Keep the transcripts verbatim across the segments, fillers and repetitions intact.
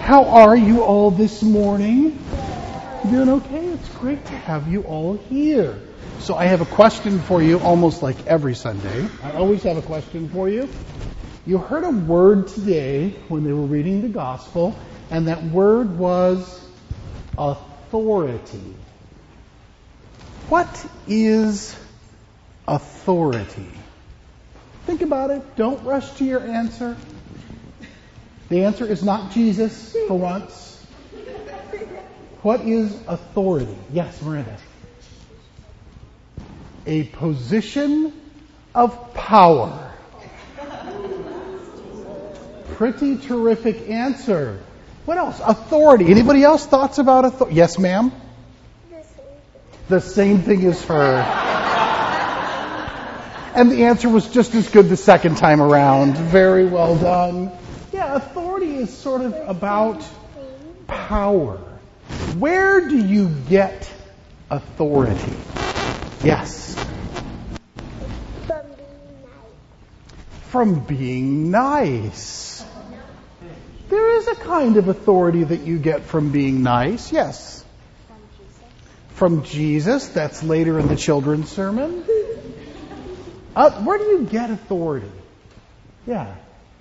How are you all this morning? Doing okay? It's great to have you all here. So I have a question for you almost like every Sunday. I always have a question for you. You heard a word today when they were reading the gospel, and that word was authority. What is authority? Think about it. Don't rush to your answer. The answer is not Jesus for once. What is authority? Yes, Miranda. A position of power. Pretty terrific answer. What else? Authority. Anybody else thoughts about authority? Yes, ma'am? The same thing as her. And the answer was just as good the second time around. Very well done. Yeah, authority is sort of about power. Where do you get authority? Yes. From being nice. There is a kind of authority that you get from being nice. Yes. From Jesus. That's later in the children's sermon. Uh, where do you get authority? Yeah.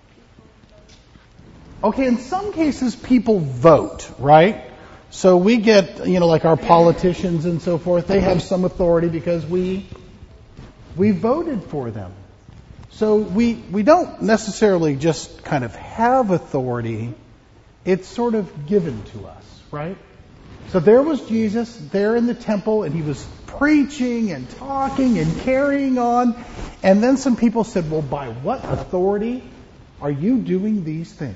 Okay, in some cases people vote, right? So we get, you know, like our politicians and so forth, they have some authority because we we voted for them. So we we don't necessarily just kind of have authority. It's sort of given to us, right? So there was Jesus there in the temple, and he was preaching and talking and carrying on. And then some people said, well, by what authority are you doing these things?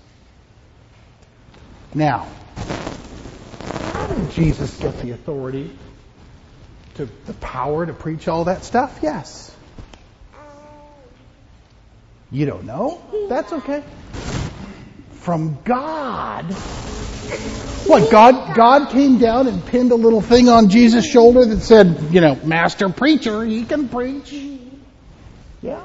Now, how did Jesus get the authority, to the power to preach all that stuff? Yes. You don't know? That's okay. From God. What, God God came down and pinned a little thing on Jesus' shoulder that said, you know, Master Preacher, he can preach. Yeah.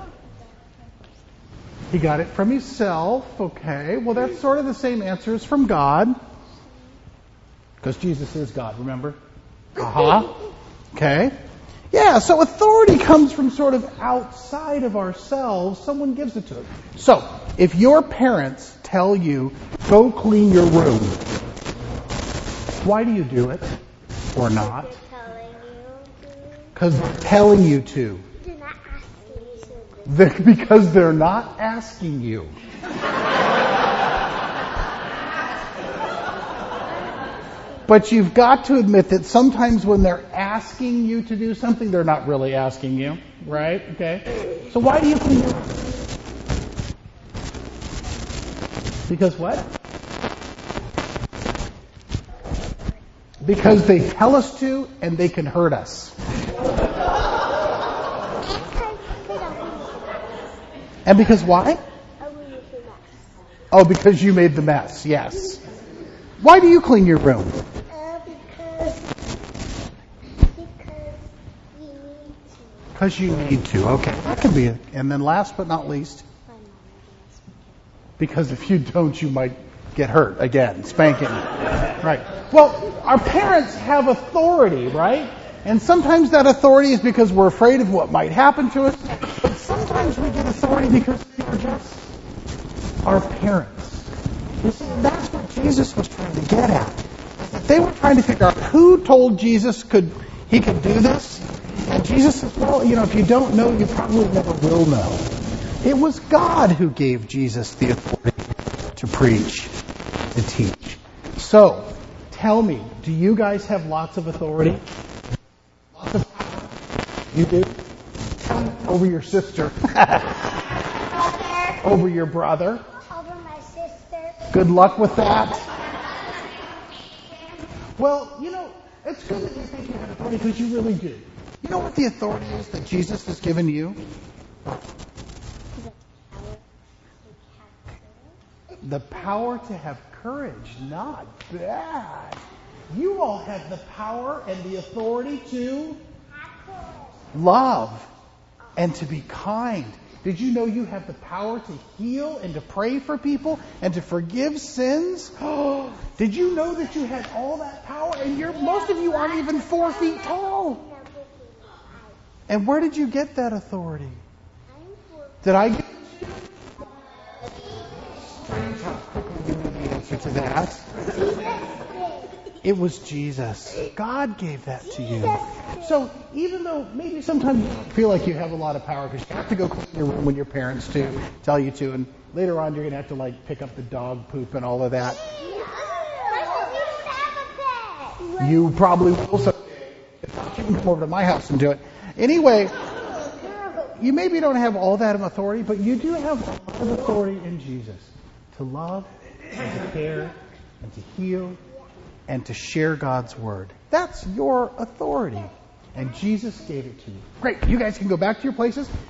He got it from himself. Okay. Well, that's sort of the same answer as from God. Because Jesus is God, remember? Uh-huh. Okay. Yeah, so authority comes from sort of outside of ourselves. Someone gives it to us. So, if your parents tell you, go clean your room, why do you do it? Or not? Because they're telling you to. They're, because they're not asking you. But you've got to admit that sometimes when they're asking you to do something, they're not really asking you, right? Okay. So why do you clean your room? Because what? Because they tell us to, and they can hurt us. And because why? Oh, because you made the mess, yes. Why do you clean your room? Uh, because, because Because you need to. you need to, okay. That could be it. And then last but not least, because if you don't, you might get hurt again. Spanking. Right. Well, our parents have authority, right? And sometimes that authority is because we're afraid of what might happen to us. But sometimes we get authority because they're just our parents. You see, that's what Jesus was trying to get at. They were trying to figure out who told Jesus could he could do this. And Jesus says, well, you know, if you don't know, you probably never will know. It was God who gave Jesus the authority to preach, to teach. So, tell me, do you guys have lots of authority? Lots of power? You do? Over your sister. Over your brother. Over my sister. Good luck with that. Well, you know, it's good that you think you have authority because you really do. You know what the authority is that Jesus has given you? The power to have courage. Not bad. You all have the power and the authority to love and to be kind Did you know you have the power to heal and to pray for people and to forgive sins? Did you know that you had all that power? And you're, most of you aren't even four feet tall. And where did you get that authority? Did I get Strange how quickly you knew the answer to that. It was Jesus. God gave that to you. So even though maybe sometimes you don't feel like you have a lot of power because you have to go clean your room when your parents to tell you to, and later on you're going to have to like pick up the dog poop and all of that. You probably will someday. You can come over to my house and do it. Anyway, you maybe don't have all that of authority, but you do have a lot of authority in Jesus to love and to care and to heal and to share God's word. That's your authority. And Jesus gave it to you. Great. You guys can go back to your places.